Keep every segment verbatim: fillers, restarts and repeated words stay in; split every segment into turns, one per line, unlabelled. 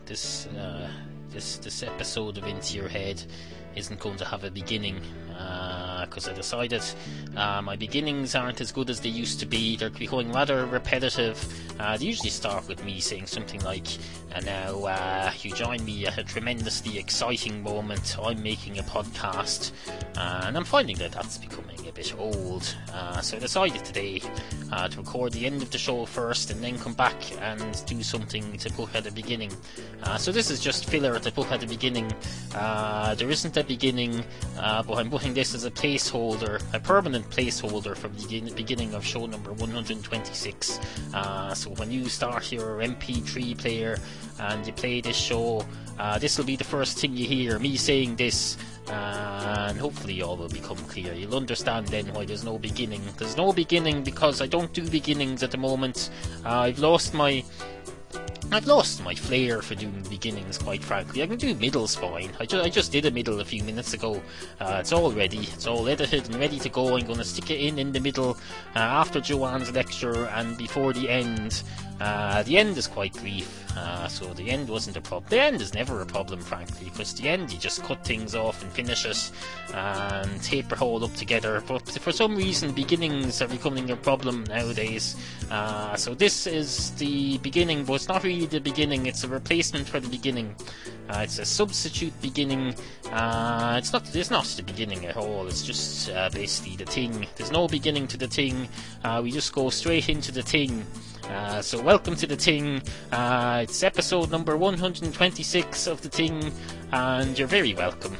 this uh, this this episode of Into Your Head isn't going to have a beginning, because uh, I decided uh, my beginnings aren't as good as they used to be. They're becoming rather repetitive. Uh, they usually start with me saying something like, and now uh, you join me at a tremendously exciting moment. I'm making a podcast, uh, and I'm finding that that's becoming a bit old. Uh, so I decided today uh, to record the end of the show first, and then come back and do something to put at the beginning. Uh, so this is just filler to put at the beginning. Uh, there isn't a beginning, uh, but I'm putting this as a placeholder, a permanent placeholder for the begin- beginning of show number one hundred twenty-six. Uh, so when you start your M P three player and you play this show, uh, this will be the first thing you hear, me saying this, uh, and hopefully all will become clear. You'll understand then why there's no beginning. There's no beginning because I don't do beginnings at the moment. Uh, I've lost my I've lost my flair for doing beginnings, quite frankly. I can do middles fine. I, ju- I just did a middle a few minutes ago. Uh, it's all ready. It's all edited and ready to go. I'm going to stick it in in the middle uh, after Joanne's lecture and before the end. Uh, the end is quite brief, uh, so the end wasn't a problem. The end is never a problem, frankly, because the end you just cut things off and finish it and tape it all up together. But for some reason, beginnings are becoming a problem nowadays. Uh, so this is the beginning, but it's not really the beginning. It's a replacement for the beginning. Uh, it's a substitute beginning. Uh, it's not. It's not the beginning at all. It's just uh, basically the thing. There's no beginning to the thing. Uh, we just go straight into the thing. Uh, so welcome to the thing. Uh, it's episode number one hundred twenty-six of the thing, and you're very welcome.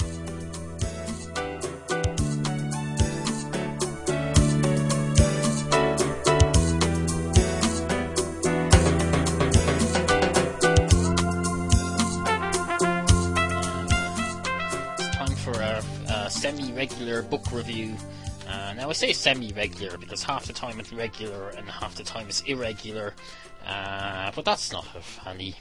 It's time for a, a semi-regular book review. Uh, now I say semi-regular because half the time it's regular and half the time it's irregular, uh, but that's not of any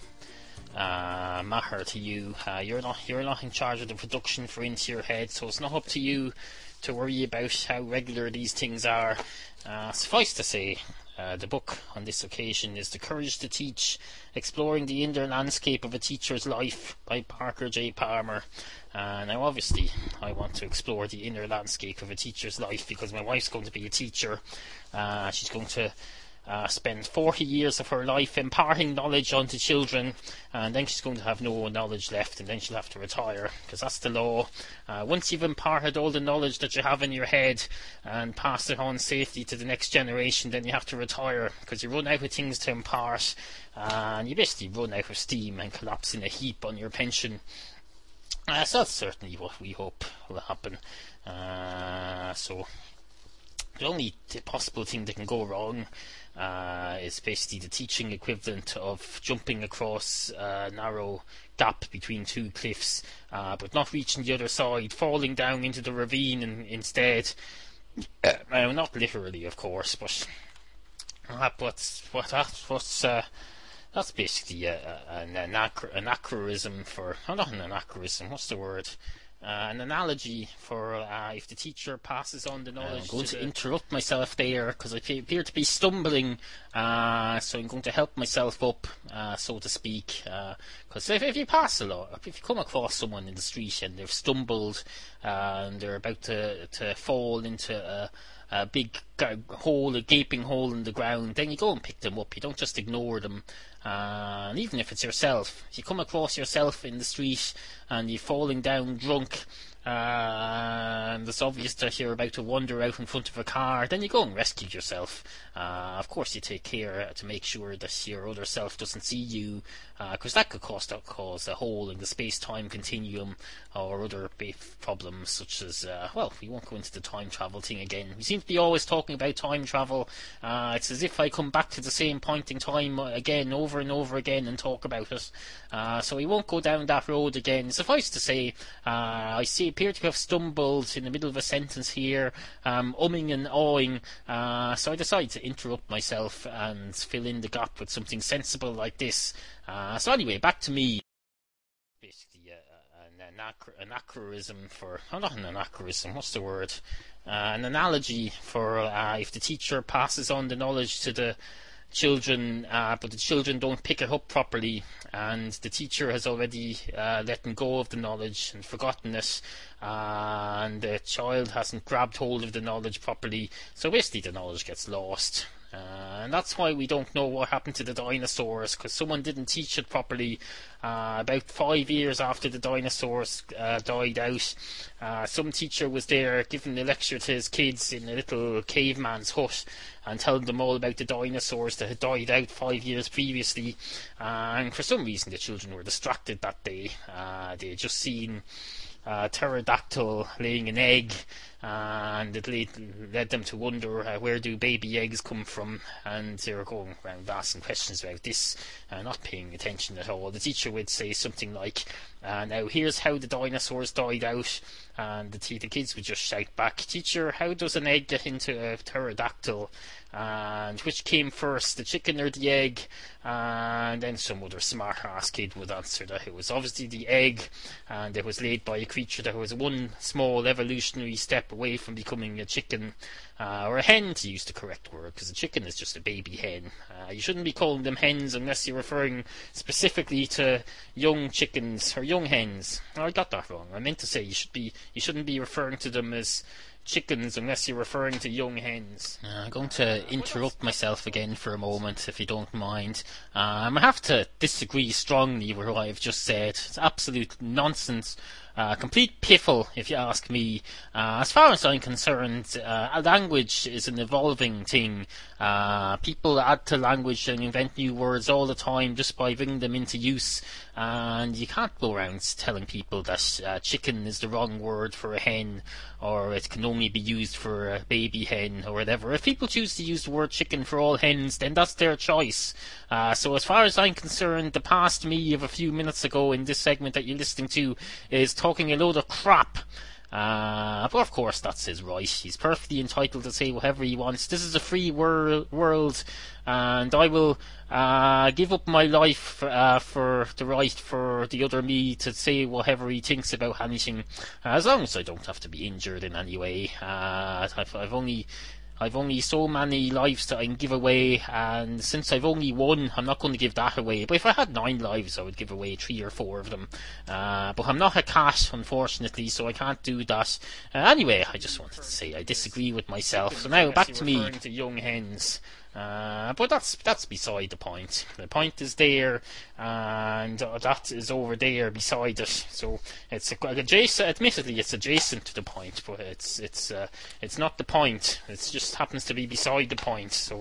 uh, matter to you. Uh, you're not you're not in charge of the production for Into Your Head, so it's not up to you to worry about how regular these things are. Uh, suffice to say, uh, the book on this occasion is The Courage to Teach, Exploring the Inner Landscape of a Teacher's Life by Parker J. Palmer. Uh, now obviously I want to explore the inner landscape of a teacher's life because my wife's going to be a teacher. Uh, she's going to uh, spend forty years of her life imparting knowledge onto children, and then she's going to have no knowledge left, and then she'll have to retire, because that's the law. Uh, once you've imparted all the knowledge that you have in your head and passed it on safely to the next generation, then you have to retire, because you run out of things to impart, uh, and you basically run out of steam and collapse in a heap on your pension. Uh, so that's certainly what we hope will happen. Uh, so the only t- possible thing that can go wrong uh, is basically the teaching equivalent of jumping across a narrow gap between two cliffs, uh, but not reaching the other side, falling down into the ravine in, instead. Uh, well, not literally, of course, but uh, but what that what's uh, that's basically a, a, an, anachro- anachronism for... Oh, not an anachronism, what's the word? Uh, an analogy for uh, if the teacher passes on the knowledge... I'm going to, to interrupt myself there, because I appear to be stumbling, uh, so I'm going to help myself up, uh, so to speak. Because uh, if, if you pass a lot, if you come across someone in the street and they've stumbled, uh, and they're about to, to fall into a... a big hole, a gaping hole in the ground, then you go and pick them up. You don't just ignore them. Uh, and even if it's yourself, if you come across yourself in the street and you're falling down drunk, uh, and it's obvious that you're about to wander out in front of a car, then you go and rescue yourself. Uh, of course you take care to make sure that your other self doesn't see you, because uh, that could cause, that cause a hole in the space-time continuum, or other problems such as, uh, well, we won't go into the time travel thing again. We seem to be always talking about time travel. Uh, it's as if I come back to the same point in time again, over and over again, and talk about it. Uh, so we won't go down that road again. Suffice to say, uh, I see, appear to have stumbled in the middle of a sentence here, um, umming and awing, uh, so I decided to interrupt myself and fill in the gap with something sensible like this. Uh, so anyway, back to me. Basically, uh, an anachro- anachronism for... Oh, not an anachronism, what's the word? Uh, an analogy for uh, if the teacher passes on the knowledge to the children, uh, but the children don't pick it up properly, and the teacher has already uh, let them go of the knowledge and forgotten it, uh, and the child hasn't grabbed hold of the knowledge properly, so basically the knowledge gets lost. Uh, and that's why we don't know what happened to the dinosaurs, because someone didn't teach it properly. Uh, about five years after the dinosaurs uh, died out, uh, some teacher was there giving a lecture to his kids in a little caveman's hut and telling them all about the dinosaurs that had died out five years previously. Uh, and for some reason the children were distracted that day. Uh, they had just seen a pterodactyl laying an egg, and it led, led them to wonder uh, where do baby eggs come from, and they were going around asking questions about this, uh, not paying attention at all. The teacher would say something like, uh, now here's how the dinosaurs died out, and the, t- the kids would just shout back, teacher, how does an egg get into a pterodactyl? And which came first, the chicken or the egg? And then some other smart ass kid would answer that it was obviously the egg, and it was laid by a creature that was one small evolutionary step away from becoming a chicken, uh, or a hen to use the correct word, because a chicken is just a baby hen. Uh, you shouldn't be calling them hens unless you're referring specifically to young chickens or young hens. Oh, I got that wrong. I meant to say you should be you shouldn't be referring to them as chickens unless you're referring to young hens. Uh, I'm going to interrupt myself again for a moment, if you don't mind. Um, I have to disagree strongly with what I've just said. It's absolute nonsense. Uh, complete piffle, if you ask me. Uh, as far as I'm concerned, uh, language is an evolving thing. Uh, people add to language and invent new words all the time just by bringing them into use. And you can't go around telling people that uh, chicken is the wrong word for a hen, or it can only be used for a baby hen, or whatever. If people choose to use the word chicken for all hens, then that's their choice. Uh, so as far as I'm concerned, the past me of a few minutes ago in this segment that you're listening to is talking a load of crap. Uh, but of course that's his right. He's perfectly entitled to say whatever he wants. This is a free wor- world, and I will uh, give up my life uh, for the right for the other me to say whatever he thinks about anything, uh, as long as I don't have to be injured in any way. Uh, I've, I've only I've only so many lives that I can give away, and since I've only one, I'm not going to give that away. But if I had nine lives, I would give away three or four of them. Uh, but I'm not a cat, unfortunately, so I can't do that. Uh, anyway, I just wanted to say I disagree with myself. So now, back to me. To young hens. Uh, but that's that's beside the point. The point is there, and uh, that is over there beside it. So it's adjacent. Admittedly, it's adjacent to the point, but it's it's uh, it's not the point. It just happens to be beside the point. So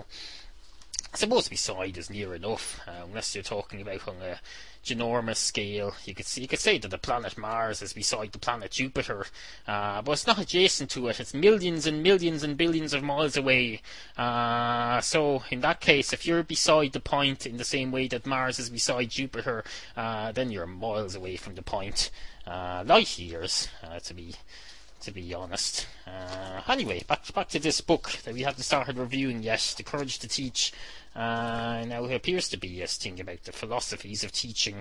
I suppose beside is near enough, uh, unless you're talking about on a ginormous scale. You could see, you could say that the planet Mars is beside the planet Jupiter, uh, but it's not adjacent to it. It's millions and millions and billions of miles away. Uh, so in that case, if you're beside the point in the same way that Mars is beside Jupiter, uh, then you're miles away from the point, uh, light years, uh, to be to be honest. Uh, anyway, back back to this book that we haven't started reviewing yet, The Courage to Teach. Uh, now it appears to be a thing about the philosophies of teaching.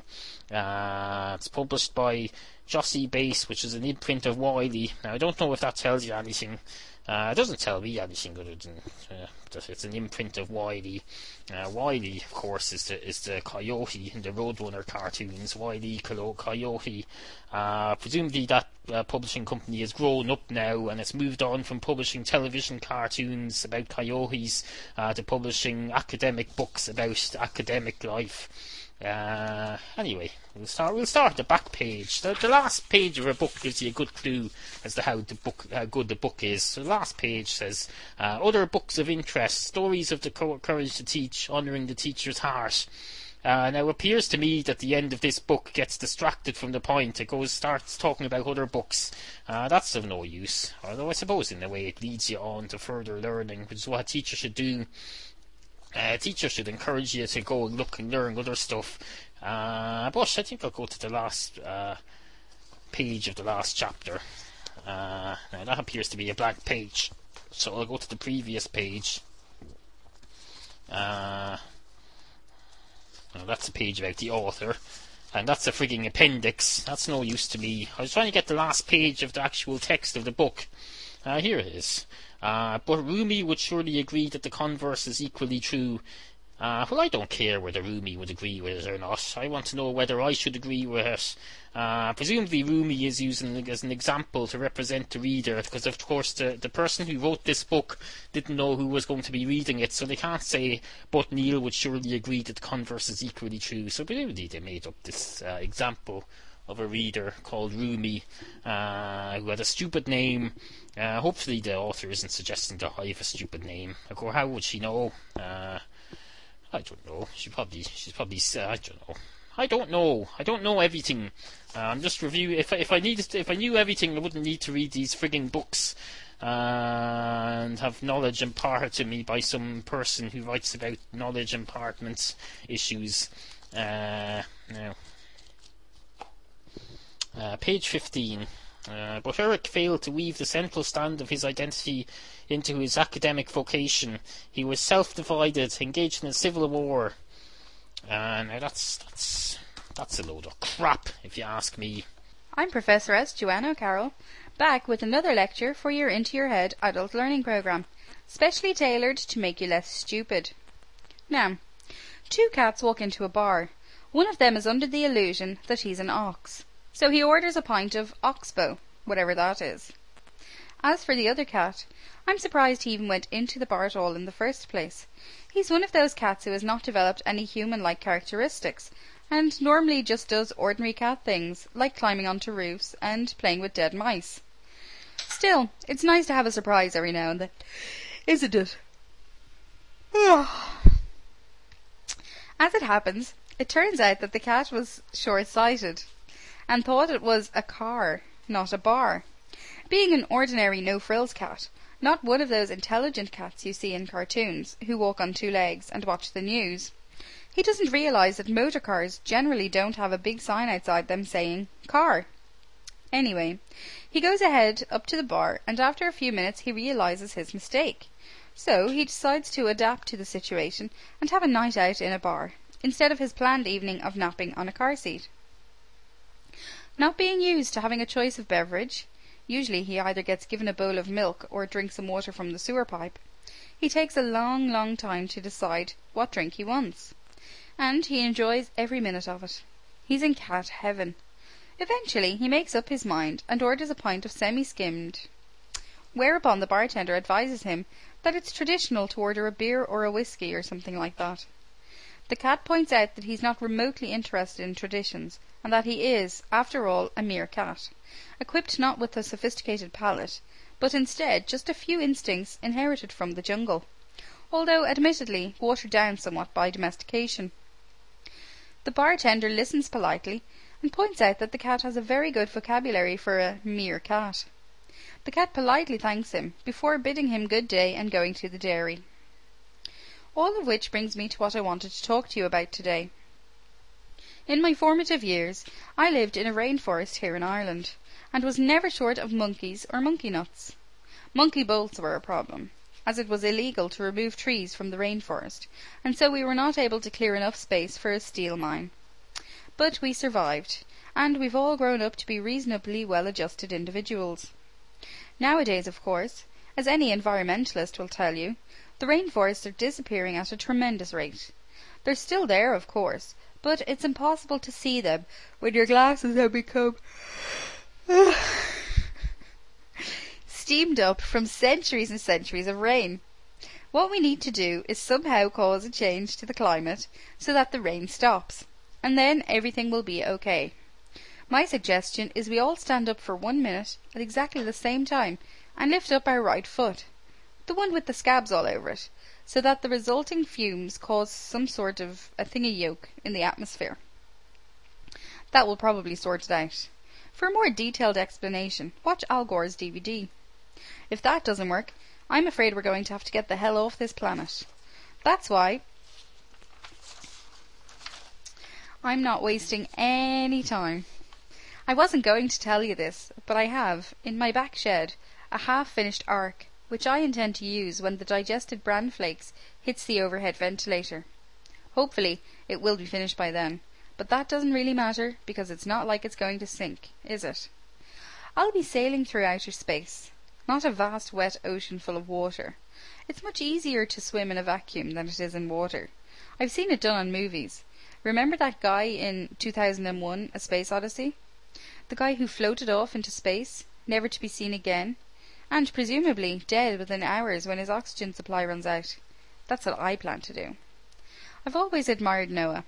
Uh, it's published by Jossie Base, which is an imprint of Wiley. Now I don't know if that tells you anything. Uh, it doesn't tell me anything other than uh, that it's an imprint of Wiley. Uh, Wiley, of course, is the is the coyote in the Roadrunner cartoons. Wiley Coyote. Uh, presumably that uh, publishing company has grown up now and it's moved on from publishing television cartoons about coyotes uh, to publishing academic books about academic life. Uh, anyway, we'll start. We'll start at the back page. The, the last page of a book gives you a good clue as to how the book, how good the book is. So the last page says, uh, "Other books of interest: stories of the courage to teach, honouring the teacher's heart." Uh, now, it appears to me that the end of this book gets distracted from the point. It goes starts talking about other books. Uh, that's of no use. Although I suppose in a way it leads you on to further learning, which is what a teacher should do. Uh, a teacher should encourage you to go and look and learn other stuff. Uh, but I think I'll go to the last uh, page of the last chapter. Uh, now that appears to be a blank page, so I'll go to the previous page. Uh, well, that's a page about the author, and that's a frigging appendix. That's no use to me. I was trying to get the last page of the actual text of the book. Uh, here it is. Uh, but Rumi would surely agree that the converse is equally true. Uh, well, I don't care whether Rumi would agree with it or not. I want to know whether I should agree with it. Uh, presumably Rumi is using it as an example to represent the reader, because of course the, the person who wrote this book didn't know who was going to be reading it, so they can't say, but Neil would surely agree that the converse is equally true. So presumably they made up this uh, example of a reader called Rumi, uh, who had a stupid name. Uh, hopefully the author isn't suggesting that I have a stupid name. Of course, how would she know? Uh, I don't know. She probably, she's probably, uh, I don't know. I don't know. I don't know everything. Uh, I'm just reviewing. If if I needed, to, if I knew everything, I wouldn't need to read these frigging books uh, and have knowledge imparted to me by some person who writes about knowledge impartment issues. Uh, now, uh, page fifteen. Uh, but Eric failed to weave the central stand of his identity into his academic vocation. He was self-divided, engaged in a civil war. Uh, now that's that's that's a load of crap, if you ask me.
I'm Professor S. Joanna O'Carroll, back with another lecture for your Into Your Head adult learning program, specially tailored to make you less stupid. Now, two cats walk into a bar. One of them is under the illusion that he's an ox, so he orders a pint of Oxbow, whatever that is. As for the other cat, I'm surprised he even went into the bar at all in the first place. He's one of those cats who has not developed any human-like characteristics, and normally just does ordinary cat things, like climbing onto roofs and playing with dead mice. Still, it's nice to have a surprise every now and then, isn't it? As it happens, it turns out that the cat was short-sighted, and thought it was a car, not a bar. Being an ordinary no-frills cat, not one of those intelligent cats you see in cartoons, who walk on two legs and watch the news, he doesn't realise that motor cars generally don't have a big sign outside them saying, car. Anyway, he goes ahead up to the bar, and after a few minutes he realises his mistake. So he decides to adapt to the situation and have a night out in a bar, instead of his planned evening of napping on a car seat. Not being used to having a choice of beverage, usually he either gets given a bowl of milk or drinks some water from the sewer pipe, he takes a long, long time to decide what drink he wants. And he enjoys every minute of it. He's in cat heaven. Eventually he makes up his mind and orders a pint of semi-skimmed, whereupon the bartender advises him that it's traditional to order a beer or a whiskey or something like that. The cat points out that he's not remotely interested in traditions, and that he is, after all, a mere cat, equipped not with a sophisticated palate, but instead just a few instincts inherited from the jungle, although admittedly watered down somewhat by domestication. The bartender listens politely and points out that the cat has a very good vocabulary for a mere cat. The cat politely thanks him before bidding him good day and going to the dairy. All of which brings me to what I wanted to talk to you about today. In my formative years, I lived in a rainforest here in Ireland, and was never short of monkeys or monkey nuts. Monkey bolts were a problem, as it was illegal to remove trees from the rainforest, and so we were not able to clear enough space for a steel mine. But we survived, and we've all grown up to be reasonably well-adjusted individuals. Nowadays, of course, as any environmentalist will tell you, the rainforests are disappearing at a tremendous rate. They're still there, of course, but it's impossible to see them when your glasses have become steamed up from centuries and centuries of rain. What we need to do is somehow cause a change to the climate so that the rain stops, and then everything will be okay. My suggestion is we all stand up for one minute at exactly the same time and lift up our right foot, the one with the scabs all over it, so that the resulting fumes cause some sort of a thingy-yoke in the atmosphere. That will probably sort it out. For a more detailed explanation, watch Al Gore's D V D. If that doesn't work, I'm afraid we're going to have to get the hell off this planet. That's why I'm not wasting any time. I wasn't going to tell you this, but I have, in my back shed, a half-finished ark, which I intend to use when the digested bran flakes hits the overhead ventilator. Hopefully it will be finished by then, but that doesn't really matter, because it's not like it's going to sink, is it? I'll be sailing through outer space, not a vast wet ocean full of water. It's much easier to swim in a vacuum than it is in water. I've seen it done on movies. Remember that guy in two thousand one, A Space Odyssey? The guy who floated off into space, never to be seen again, and presumably dead within hours when his oxygen supply runs out. That's what I plan to do. I've always admired Noah.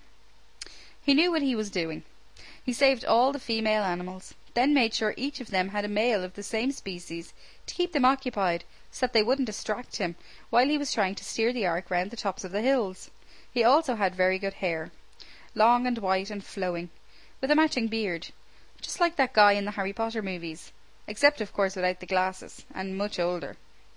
He knew what he was doing. He saved all the female animals, then made sure each of them had a male of the same species to keep them occupied so that they wouldn't distract him while he was trying to steer the ark round the tops of the hills. He also had very good hair, long and white and flowing, with a matching beard, just like that guy in the Harry Potter movies, except of course without the glasses, and much older.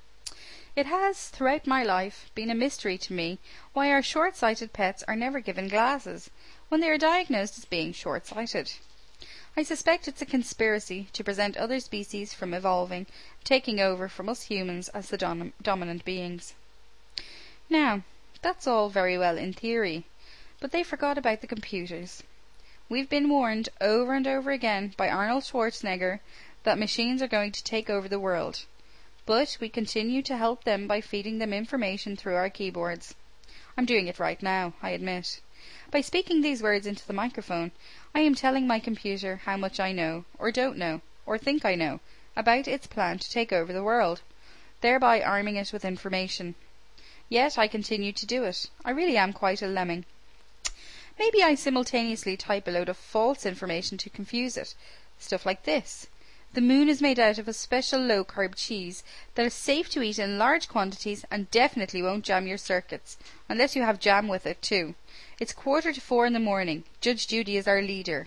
It has, throughout my life, been a mystery to me why our short-sighted pets are never given glasses when they are diagnosed as being short-sighted. I suspect it's a conspiracy to prevent other species from evolving, taking over from us humans as the dom- dominant beings. Now, that's all very well in theory, but they forgot about the computers. We've been warned over and over again by Arnold Schwarzenegger that machines are going to take over the world, but we continue to help them by feeding them information through our keyboards. I'm doing it right now, I admit. By speaking these words into the microphone, I am telling my computer how much I know, or don't know, or think I know, about its plan to take over the world, thereby arming it with information. Yet I continue to do it. I really am quite a lemming. Maybe I simultaneously type a load of false information to confuse it. Stuff like this. The moon is made out of a special low-carb cheese that is safe to eat in large quantities and definitely won't jam your circuits, unless you have jam with it too. It's quarter to four in the morning. Judge Judy is our leader.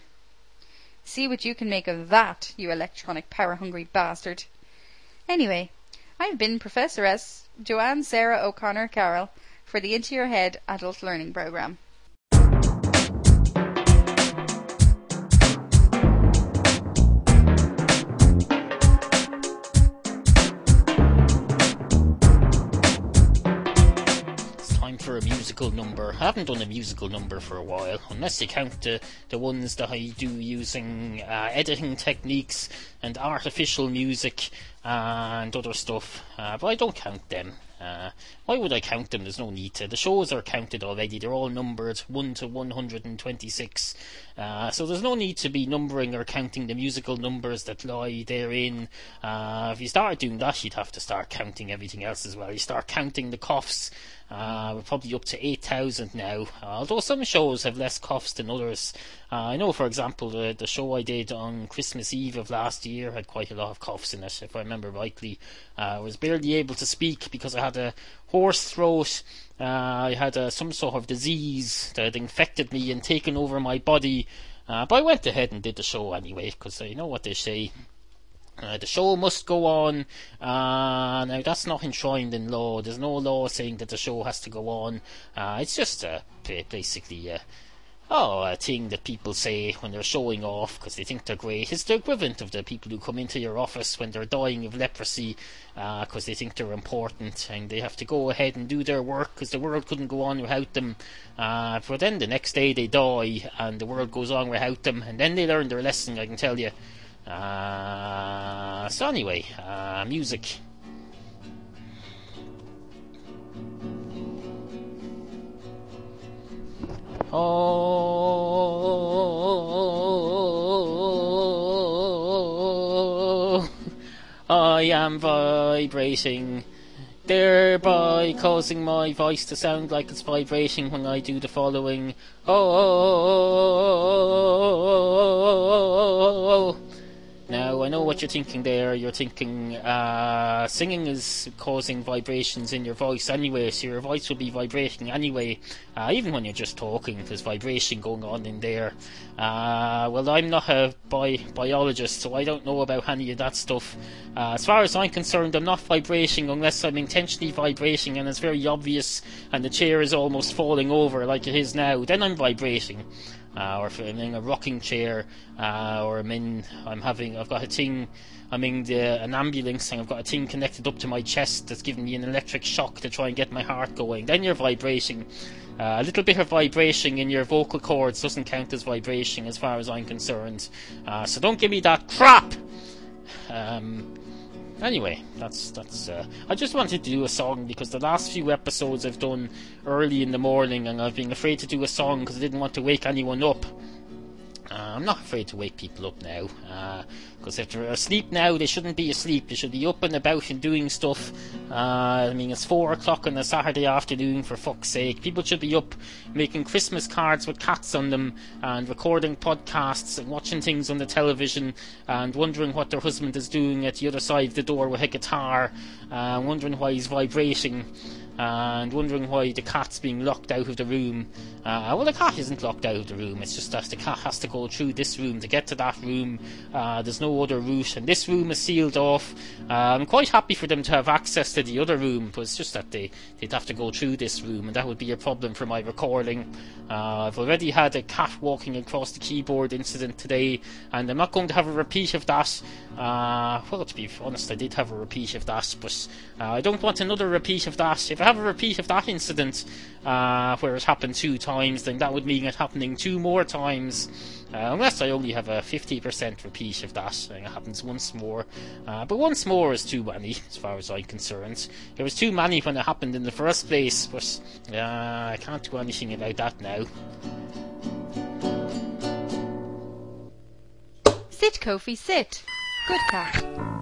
See what you can make of that, you electronic power-hungry bastard. Anyway, I've been Professor S. Joanne Sarah O'Connor Carroll for the Into Your Head Adult Learning Programme.
For a musical number. I haven't done a musical number for a while, unless you count the, the ones that I do using uh, editing techniques and artificial music uh, and other stuff, uh, but I don't count them. Uh, why would I count them? There's no need to. The shows are counted already. They're all numbered one to one hundred twenty-six. Uh, so there's no need to be numbering or counting the musical numbers that lie therein. Uh, if you start doing that, you'd have to start counting everything else as well. You start counting the coughs. Uh, we're probably up to eight thousand now, uh, although some shows have less coughs than others. Uh, I know, for example, the, the show I did on Christmas Eve of last year had quite a lot of coughs in it, if I remember rightly. Uh, I was barely able to speak because I had a hoarse throat. Uh, I had uh, some sort of disease that had infected me and taken over my body. Uh, but I went ahead and did the show anyway, because uh, you know what they say. Uh, the show must go on. Uh, now, that's not enshrined in law. There's no law saying that the show has to go on. Uh, it's just uh, basically uh, oh, a thing that people say when they're showing off because they think they're great. It's the equivalent of the people who come into your office when they're dying of leprosy because uh, they think they're important and they have to go ahead and do their work because the world couldn't go on without them. Uh, but then the next day they die and the world goes on without them, and then they learn their lesson, I can tell you. Uh, so anyway, uh, music. Oh, I am vibrating, thereby causing my voice to sound like it's vibrating when I do the following. Oh, now I know what you're thinking there. You're thinking uh, singing is causing vibrations in your voice anyway, so your voice will be vibrating anyway, uh, even when you're just talking. There's vibration going on in there. Uh, well, I'm not a bi- biologist, so I don't know about any of that stuff. Uh, as far as I'm concerned, I'm not vibrating unless I'm intentionally vibrating and it's very obvious and the chair is almost falling over like it is now. Then I'm vibrating. Uh, or if I'm in a rocking chair, uh, or I'm in, I'm having, I've got a thing, I'm in the, an ambulance and I've got a thing connected up to my chest that's giving me an electric shock to try and get my heart going. Then you're vibrating. Uh, a little bit of vibration in your vocal cords doesn't count as vibration as far as I'm concerned. Uh, so don't give me that crap! Um, anyway, that's that's. Uh, I just wanted to do a song because the last few episodes I've done early in the morning, and I've been afraid to do a song because I didn't want to wake anyone up. Uh, I'm not afraid to wake people up now, because uh, if they're asleep now, they shouldn't be asleep. They should be up and about and doing stuff. Uh, I mean, it's four o'clock on a Saturday afternoon, for fuck's sake. People should be up making Christmas cards with cats on them, and recording podcasts, and watching things on the television, and wondering what their husband is doing at the other side of the door with a guitar, uh, wondering why he's vibrating, and wondering why the cat's being locked out of the room. Uh, well, the cat isn't locked out of the room, it's just that the cat has to go through this room to get to that room. Uh, there's no other route, and this room is sealed off. Uh, I'm quite happy for them to have access to the other room, but it's just that they, they'd have to go through this room, and that would be a problem for my recording. Uh, I've already had a cat walking across the keyboard incident today, and I'm not going to have a repeat of that. Uh, well, to be honest, I did have a repeat of that, but uh, I don't want another repeat of that. If I have a repeat of that incident, uh, where it happened two times, then that would mean it happening two more times, uh, unless I only have a fifty percent repeat of that, and it happens once more. Uh, but once more is too many, as far as I'm concerned. It was too many when it happened in the first place, but uh, I can't do anything about that now.
Sit, Kofi, sit. Good cat.